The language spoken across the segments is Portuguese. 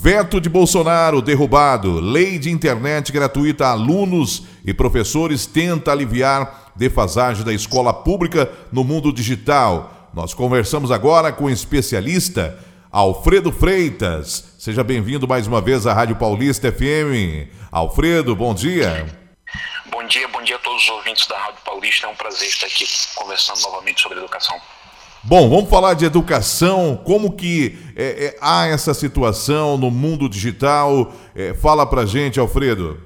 Veto de Bolsonaro derrubado. Lei de internet gratuita a alunos e professores tenta aliviar defasagem da escola pública no mundo digital. Nós conversamos agora com o especialista Alfredo Freitas. Seja bem-vindo mais uma vez à Rádio Paulista FM. Alfredo, bom dia. Bom dia a todos os ouvintes da Rádio Paulista. É um prazer estar aqui conversando novamente sobre educação. Bom, vamos falar de educação, como que há essa situação no mundo digital. Fala pra gente, Alfredo.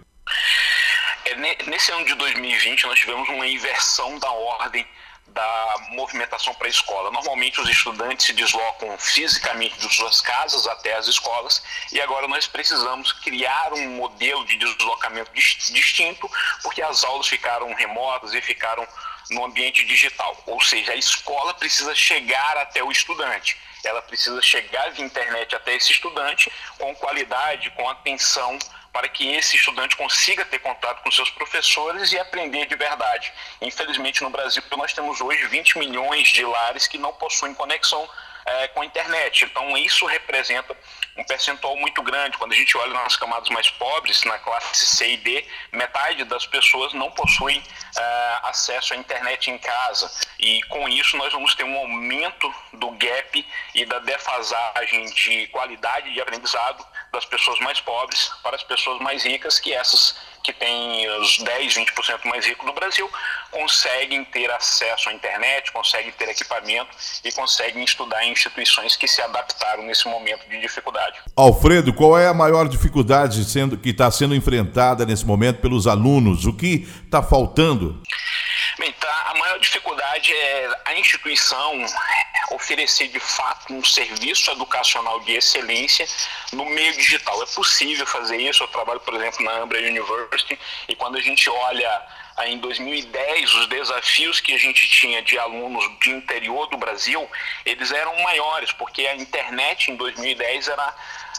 Nesse ano de 2020, nós tivemos uma inversão da ordem da movimentação para a escola. Normalmente os estudantes se deslocam fisicamente de suas casas até as escolas e agora nós precisamos criar um modelo de deslocamento distinto porque as aulas ficaram remotas e ficaram no ambiente digital. Ou seja, a escola precisa chegar até o estudante. Ela precisa chegar via internet até esse estudante com qualidade, com atenção, para que esse estudante consiga ter contato com seus professores e aprender de verdade. Infelizmente, no Brasil, nós temos hoje 20 milhões de lares que não possuem conexão com a internet. Então, isso representa um percentual muito grande. Quando a gente olha nas camadas mais pobres, na classe C e D, metade das pessoas não possuem acesso à internet em casa. E com isso nós vamos ter um aumento do gap e da defasagem de qualidade de aprendizado das pessoas mais pobres para as pessoas mais ricas, que essas que têm os 10, 20% mais ricos do Brasil, conseguem ter acesso à internet, conseguem ter equipamento e conseguem estudar em instituições que se adaptaram nesse momento de dificuldade. Alfredo, qual é a maior dificuldade que está sendo enfrentada nesse momento pelos alunos? O que está faltando? Bem, a maior dificuldade é a instituição oferecer de fato um serviço educacional de excelência no meio digital. É possível fazer isso. Eu trabalho, por exemplo, na Ambra University e quando a gente olha em 2010 os desafios que a gente tinha de alunos de interior do Brasil, eles eram maiores, porque a internet em 2010 era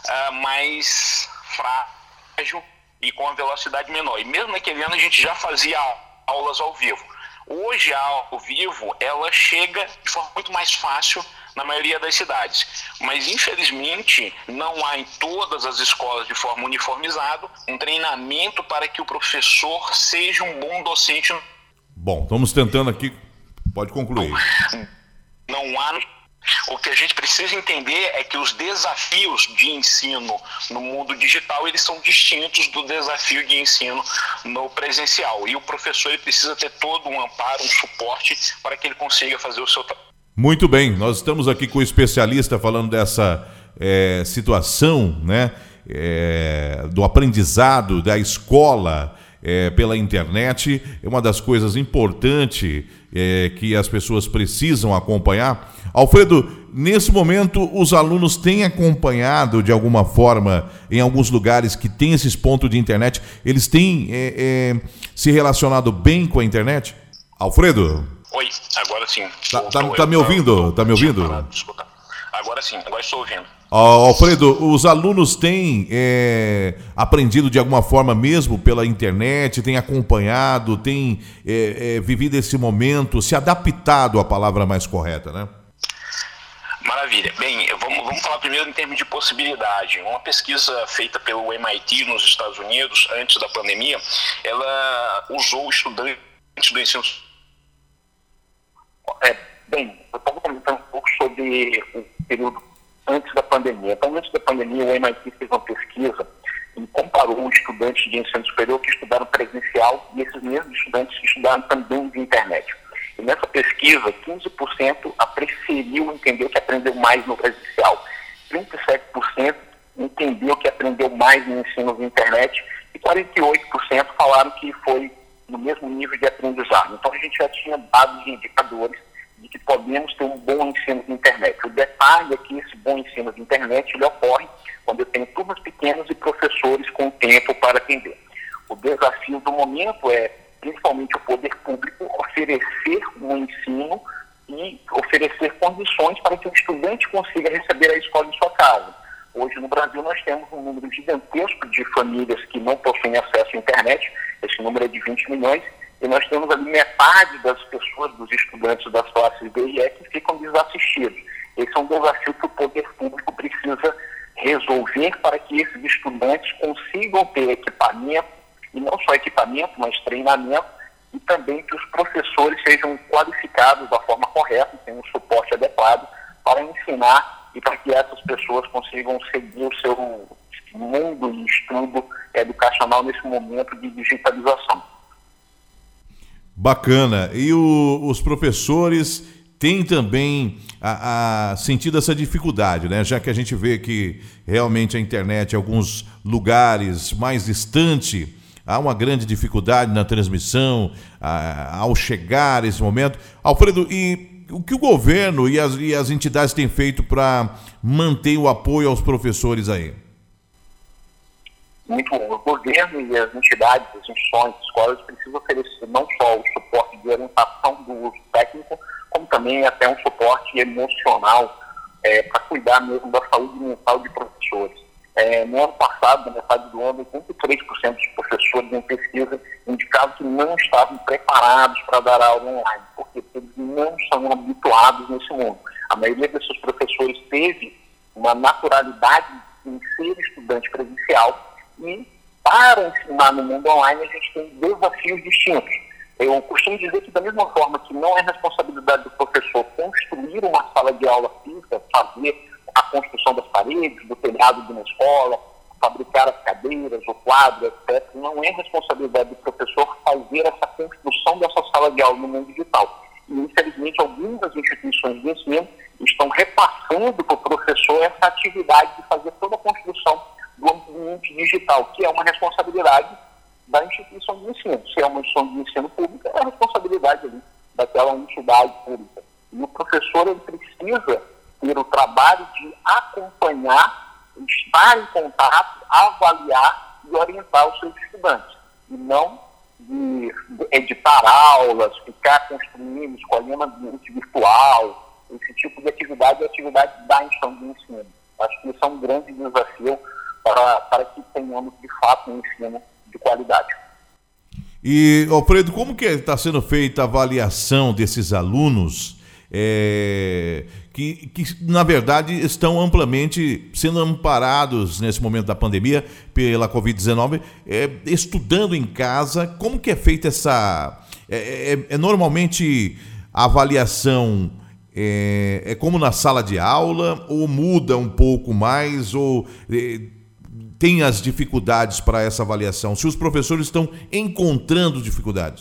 mais frágil e com a velocidade menor. E mesmo naquele ano a gente já fazia aulas ao vivo. Hoje a aula ao vivo, ela chega de forma muito mais fácil na maioria das cidades. Mas, infelizmente, não há em todas as escolas de forma uniformizada um treinamento para que o professor seja um bom docente. Bom, estamos tentando aqui. Pode concluir. Não há. O que a gente precisa entender é que os desafios de ensino no mundo digital, eles são distintos do desafio de ensino no presencial. E o professor ele precisa ter todo um amparo, um suporte para que ele consiga fazer o seu trabalho. Muito bem, nós estamos aqui com o especialista falando dessa situação, né, do aprendizado da escola pela internet. É uma das coisas importantes que as pessoas precisam acompanhar. Alfredo, nesse momento os alunos têm acompanhado de alguma forma em alguns lugares que tem esses pontos de internet, eles têm se relacionado bem com a internet? Alfredo? Oi, agora sim. Tá me ouvindo? Tá me ouvindo? Agora sim, agora estou ouvindo. Alfredo, os alunos têm aprendido de alguma forma mesmo pela internet, têm acompanhado, têm vivido esse momento, se adaptado à palavra mais correta, né? Maravilha. Bem, vamos falar primeiro em termos de possibilidade. Uma pesquisa feita pelo MIT nos Estados Unidos, antes da pandemia, ela usou estudantes do ensino. Bem, eu estava comentando um pouco sobre o período antes da pandemia. Então, antes da pandemia, o MIT fez uma pesquisa e comparou estudantes de ensino superior que estudaram presencial e esses mesmos estudantes que estudaram também de internet. E nessa pesquisa, 15% preferiu entender que aprendeu mais no presencial, 37% entendeu que aprendeu mais no ensino de internet e 48% falaram que foi no mesmo nível de aprendizado. Então, a gente já tinha dados e indicadores de que podemos ter um bom ensino de internet. O detalhe é que esse bom ensino de internet ele ocorre quando eu tenho turmas pequenas e professores com tempo para atender. O desafio do momento é, principalmente, o poder público oferecer um ensino e oferecer condições para que o estudante consiga receber a escola em sua casa. Hoje, no Brasil, nós temos um número gigantesco de famílias que não possuem acesso à internet. Esse número é de 20 milhões. E nós temos ali metade das pessoas, dos estudantes das classes B e E, que ficam desassistidos. Esse é um desafio que o poder público precisa resolver para que esses estudantes consigam ter equipamento, e não só equipamento, mas treinamento, e também que os professores sejam qualificados da forma correta, tenham um suporte adequado para ensinar e para que essas pessoas consigam seguir o seu mundo e estudo educacional nesse momento de digitalização. Bacana. E os professores têm também sentido essa dificuldade, né? Já que a gente vê que realmente a internet, em alguns lugares mais distantes, há uma grande dificuldade na transmissão, ao chegar esse momento. Alfredo, e o que o governo e as entidades têm feito para manter o apoio aos professores aí? Muito bom. O governo e as entidades, as instituições, as escolas precisam oferecer não só o suporte de orientação do uso técnico, como também até um suporte emocional para cuidar mesmo da saúde mental de professores. No ano passado, na metade do ano, 83% dos professores em pesquisa indicavam que não estavam preparados para dar aula online, porque eles não são habituados nesse mundo. A maioria desses professores teve uma naturalidade em ser estudante presencial, e para ensinar no mundo online a gente tem desafios distintos. Eu costumo dizer que da mesma forma que não é responsabilidade do professor construir uma sala de aula física, fazer a construção das paredes, do telhado de uma escola, fabricar as cadeiras, o quadro, etc., não é responsabilidade do professor fazer essa construção dessa sala de aula no mundo digital. E, infelizmente, algumas instituições de ensino estão repassando para o professor essa atividade de fazer toda a construção do ambiente digital, que é uma responsabilidade da instituição de ensino. Se é uma instituição de ensino pública, é a responsabilidade ali daquela entidade pública. E o professor ele precisa ter o trabalho de acompanhar, estar em contato, avaliar e orientar os seus estudantes. E não de editar aulas, ficar construindo, escolhendo ambiente virtual. Esse tipo de atividade é atividade da instituição de ensino. Acho que isso é um grande desafio para que tenhamos, de fato, um ensino de qualidade. E, Alfredo, como que está sendo feita a avaliação desses alunos que, na verdade, estão amplamente sendo amparados nesse momento da pandemia pela Covid-19, estudando em casa? Como que é feita essa... normalmente a avaliação é como na sala de aula, ou muda um pouco mais, ou... tem as dificuldades para essa avaliação? Se os professores estão encontrando dificuldades?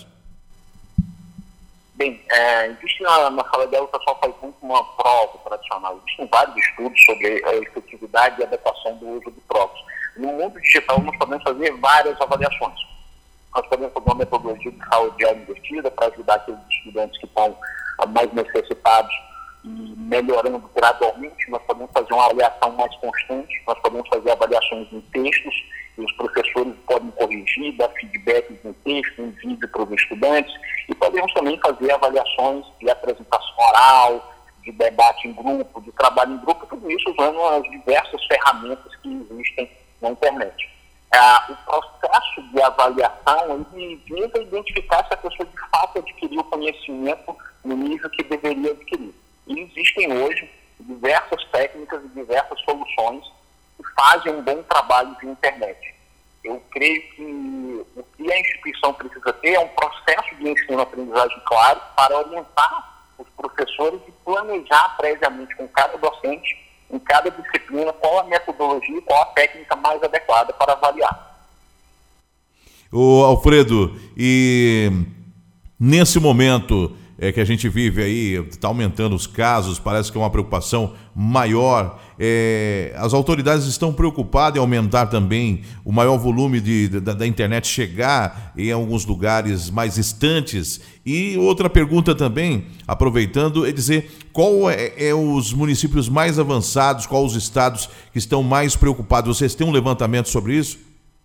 Bem, existe na sala de aula, o pessoal faz muito uma prova tradicional. Existem vários estudos sobre a efetividade e adequação do uso de provas. No mundo digital, nós podemos fazer várias avaliações. Nós podemos fazer uma metodologia de sala de aula invertida para ajudar aqueles estudantes que estão mais necessitados e melhorando gradualmente. Nós podemos fazer uma avaliação mais constante, nós podemos fazer avaliações em textos, e os professores podem corrigir, dar feedbacks em texto, em vídeo para os estudantes, e podemos também fazer avaliações de apresentação oral, de debate em grupo, de trabalho em grupo, tudo isso usando as diversas ferramentas que existem na internet. O processo de avaliação ele visa identificar se a pessoa de fato adquiriu conhecimento no nível que deveria adquirir. E existem hoje diversas técnicas e diversas soluções que fazem um bom trabalho de internet. Eu creio que o que a instituição precisa ter é um processo de ensino-aprendizagem claro para orientar os professores e planejar previamente com cada docente, em cada disciplina, qual a metodologia e qual a técnica mais adequada para avaliar. Ô Alfredo, e nesse momento que a gente vive aí, está aumentando os casos, parece que é uma preocupação maior. As autoridades estão preocupadas em aumentar também o maior volume da internet chegar em alguns lugares mais distantes. E outra pergunta também, aproveitando, é dizer qual é os municípios mais avançados, quais os estados que estão mais preocupados. Vocês têm um levantamento sobre isso?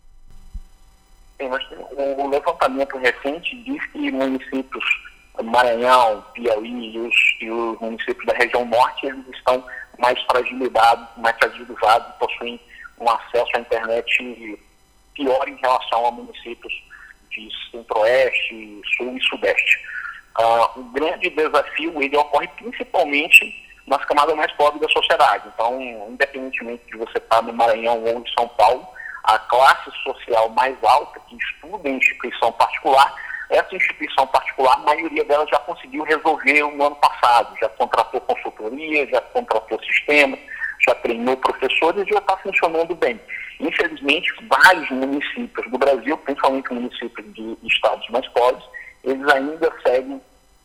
Sim, nós temos um levantamento recente diz que municípios Maranhão, Piauí e os municípios da região norte, eles estão mais fragilizados e possuem um acesso à internet pior em relação a municípios de centro-oeste, sul e sudeste. O grande desafio ele ocorre principalmente nas camadas mais pobres da sociedade. Então, independentemente de você estar no Maranhão ou em São Paulo, a classe social mais alta que estuda em instituição particular, essa instituição particular, a maioria delas já conseguiu resolver no ano passado, já contratou consultoria, já contratou sistema, já treinou professores e já está funcionando bem. Infelizmente, vários municípios do Brasil, principalmente municípios de estados mais pobres, eles ainda seguem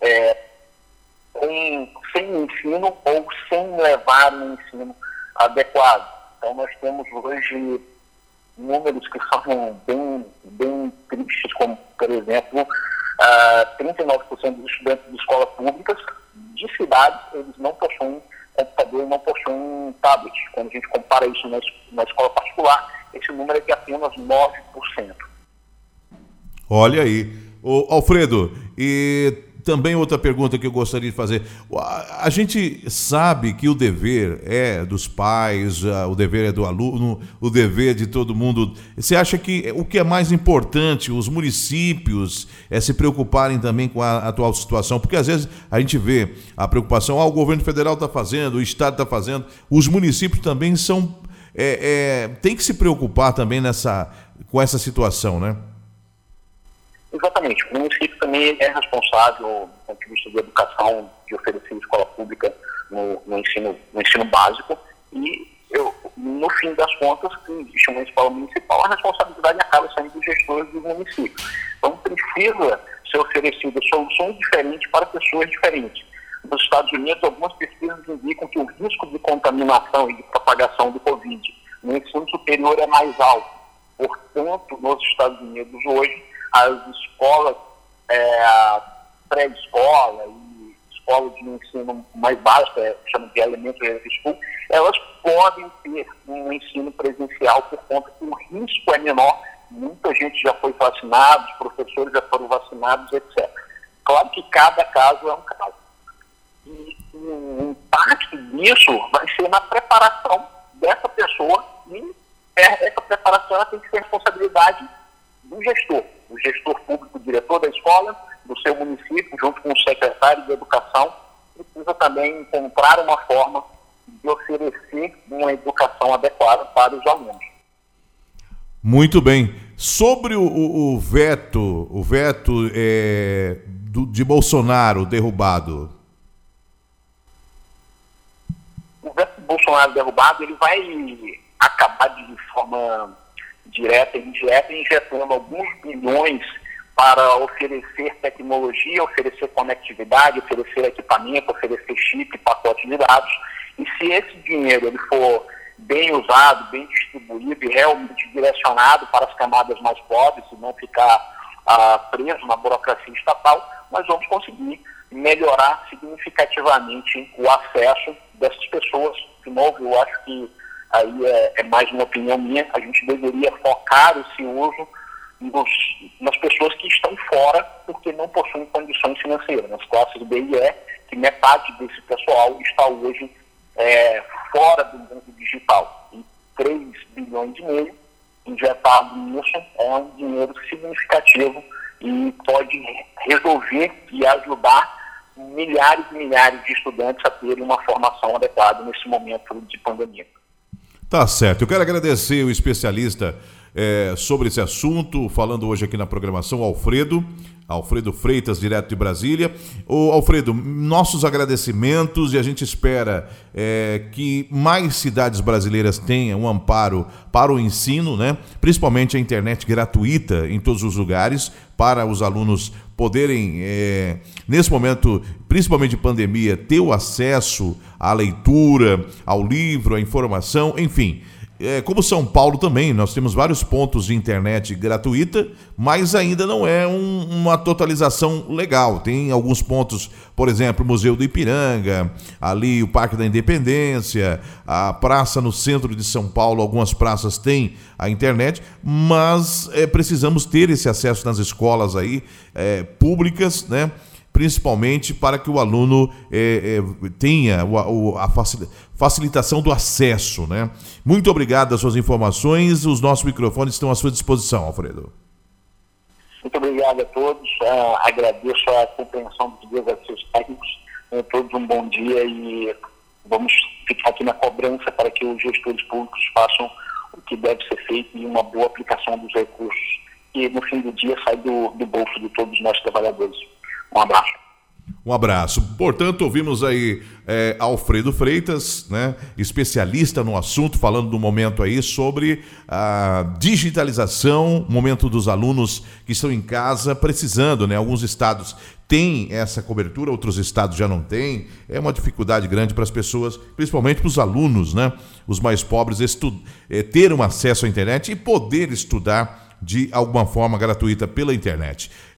sem ensino ou sem levar um ensino adequado. Então, nós temos hoje números que são bem tristes, como, por exemplo, 39% dos estudantes de escolas públicas de cidades, eles não possuem computador e não possuem tablet. Quando a gente compara isso na escola particular, esse número é de apenas 9%. Olha aí. Ô, Alfredo, e também outra pergunta que eu gostaria de fazer. A gente sabe que o dever é dos pais, o dever é do aluno, o dever de todo mundo. Você acha que o que é mais importante, os municípios se preocuparem também com a atual situação? Porque às vezes a gente vê a preocupação, o governo federal está fazendo, o estado está fazendo, os municípios também tem que se preocupar também com essa situação, né? Exatamente. O município também é responsável, do ponto de vista de educação, de oferecer escola pública no ensino básico. E, no fim das contas, que existe uma escola municipal, a responsabilidade acaba sendo dos gestores dos municípios. Então, precisa ser oferecidas soluções diferentes para pessoas diferentes. Nos Estados Unidos, algumas pesquisas indicam que o risco de contaminação e de propagação do Covid no ensino superior é mais alto. Portanto, nos Estados Unidos hoje, as escolas pré-escola e escolas de ensino mais básico, chamam de elementary school, elas podem ter um ensino presencial por conta que o risco é menor. Muita gente já foi vacinada, os professores já foram vacinados, etc. Claro que cada caso é um caso. E o impacto disso vai ser na preparação dessa pessoa, e essa preparação tem que ser responsabilidade do gestor público, diretor da escola, do seu município, junto com o secretário de Educação, precisa também encontrar uma forma de oferecer uma educação adequada para os alunos. Muito bem. Sobre o veto de Bolsonaro derrubado. O veto de Bolsonaro derrubado, ele vai acabar de forma direta e indireta, injetando alguns bilhões para oferecer tecnologia, oferecer conectividade, oferecer equipamento, oferecer chip, pacote de dados. E se esse dinheiro ele for bem usado, bem distribuído e realmente direcionado para as camadas mais pobres, e não ficar preso na burocracia estatal, nós vamos conseguir melhorar significativamente o acesso dessas pessoas. De novo, eu acho que aí é mais uma opinião minha, a gente deveria focar esse uso nas pessoas que estão fora porque não possuem condições financeiras, nas classes B e E, que metade desse pessoal está hoje fora do mundo digital. E 3,5 bilhões injetado nisso é um dinheiro significativo e pode resolver e ajudar milhares e milhares de estudantes a terem uma formação adequada nesse momento de pandemia. Tá certo. Eu quero agradecer o especialista sobre esse assunto, falando hoje aqui na programação, Alfredo Freitas, direto de Brasília. Ô, Alfredo, nossos agradecimentos, e a gente espera que mais cidades brasileiras tenham um amparo para o ensino, né? Principalmente a internet gratuita em todos os lugares, para os alunos poderem, nesse momento, principalmente de pandemia, ter o acesso à leitura, ao livro, à informação, enfim. Como São Paulo também, nós temos vários pontos de internet gratuita, mas ainda não é uma totalização legal. Tem alguns pontos, por exemplo, o Museu do Ipiranga, ali o Parque da Independência, a praça no centro de São Paulo, algumas praças têm a internet, mas precisamos ter esse acesso nas escolas aí, públicas, né? Principalmente para que o aluno tenha a facilitação do acesso, né? Muito obrigado pelas suas informações, os nossos microfones estão à sua disposição, Alfredo. Muito obrigado a todos, agradeço a compreensão dos desafios técnicos, a todos um bom dia e vamos ficar aqui na cobrança para que os gestores públicos façam o que deve ser feito e uma boa aplicação dos recursos, que no fim do dia sai do bolso de todos nós trabalhadores. Um abraço. Um abraço. Portanto, ouvimos aí Alfredo Freitas, né, especialista no assunto, falando do momento aí sobre a digitalização, momento dos alunos que estão em casa precisando, né? Alguns estados têm essa cobertura, outros estados já não têm. É uma dificuldade grande para as pessoas, principalmente para os alunos, né? Os mais pobres, ter um acesso à internet e poder estudar de alguma forma gratuita pela internet.